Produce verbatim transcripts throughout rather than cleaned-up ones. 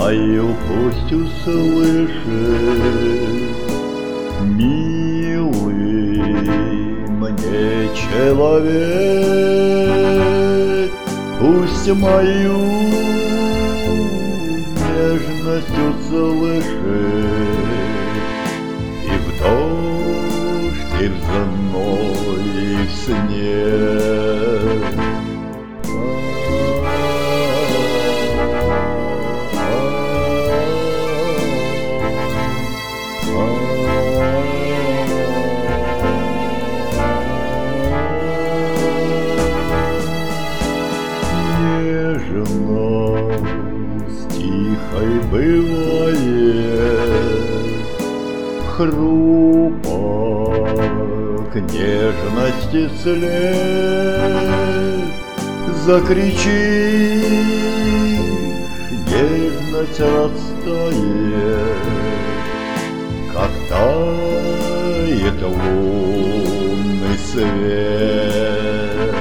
мою пусть услышит, милый мне человек, пусть мою нежность услышит, и в дождь, и в зной, и в снег. Нежность тихой бывает, хрупок нежности след. Закричишь, нежность растает, как тает лунный свет.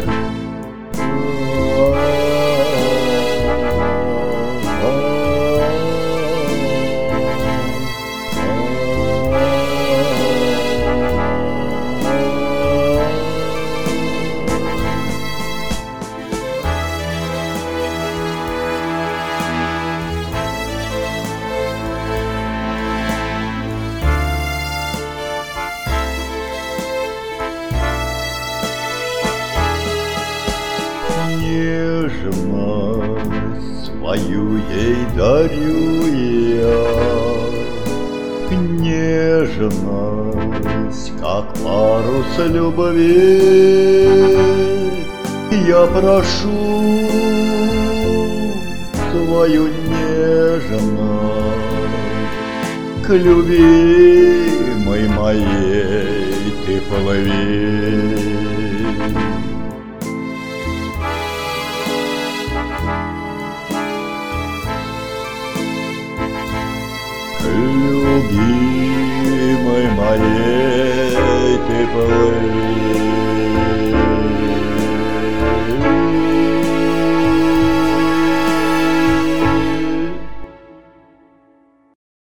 Нежность свою ей дарю я, нежность, как парус любви. Я прошу свою нежность, к любимой моей ты плыви. Любимой моей ты плыви.